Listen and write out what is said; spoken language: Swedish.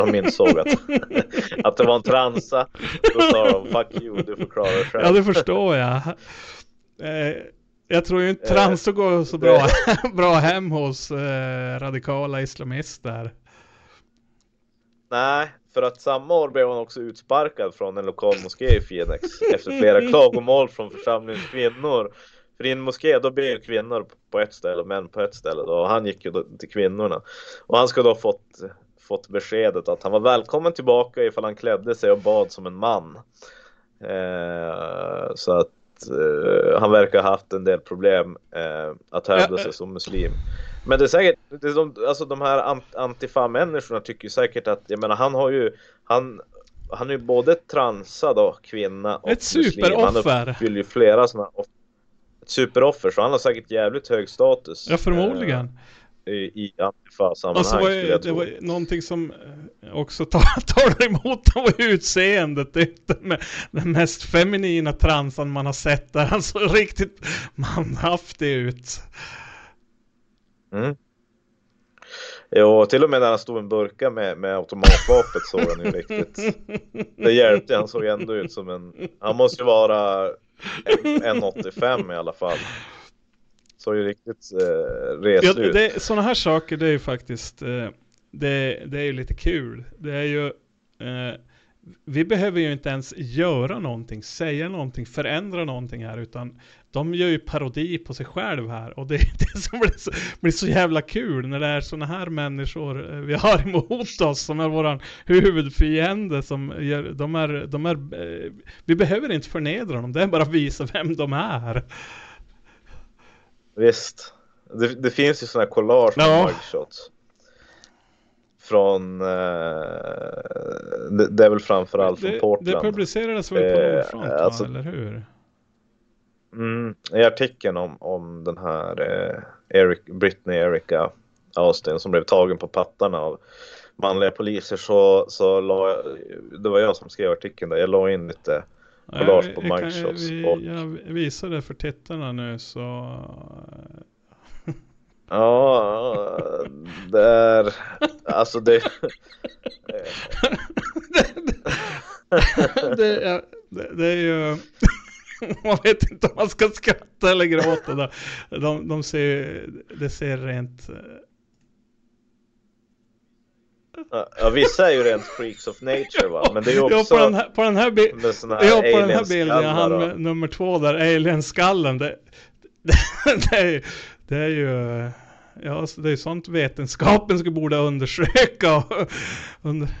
de insåg att det var en transa. Då sa de, fuck you, du får klara dig själv. Ja, det förstår jag. Jag tror ju inte transa går så bra hem hos radikala islamister. Nej, för att samma år blev hon också utsparkad från en lokal moské i Phoenix efter flera klagomål från församlingskvinnor. För i en moské då ber kvinnor på ett ställe och män på ett ställe då. Och han gick ju då till kvinnorna. Och han skulle då fått beskedet att han var välkommen tillbaka ifall han klädde sig och bad som en man. Så att han verkar ha haft en del problem att hävda sig som muslim. Men det är säkert, alltså de här antifa-människorna tycker ju säkert att, jag menar, han är ju både transad och kvinna och ett superoffer. Han uppfyller ju flera sådana, ett superoffer, så han har säkert jävligt hög status. Ja, förmodligen. I antifa-sammanhang. Och så det var någonting som också talar emot av utseendet. Det är den mest feminina transan man har sett där. Han såg riktigt manhaftig ut. Mm. Jo, till och med när han stod en burka med automatvapet såg han ju riktigt. Det hjälpte, han såg ändå ut som han måste ju vara 1,85 i alla fall. Så ju riktigt rest ut. Sådana här saker, det är ju faktiskt det är ju lite kul. Det är ju vi behöver ju inte ens göra någonting, säga någonting, förändra någonting här, utan de gör ju parodi på sig själv här, och det är det som blir så jävla kul när det är såna här människor vi har emot oss, som är våran huvudfiende, som vi behöver inte förnedra dem, det är bara att visa vem de är. Visst. Det finns ju såna här collage med mugshots. Från det är väl framförallt från Portland. Det publicerades väl på Nordfront, alltså, eller hur? I artikeln om den här Britney Erica Austin som blev tagen på pattarna av manliga poliser, så det var jag som skrev artikeln där. Jag la in lite collage på mugshots. Jag visar det för tittarna nu, så... Ja, det är... Alltså det... det är ju... Man vet inte om man ska skratta eller gråta då. Det ser rent... Ja, vissa är ju rent freaks of nature, va? Men det är ju också... på den här bilden, han med nummer 2 där, alien-skallen, det är ju... Ja, så det är sånt vetenskapen borde undersöka.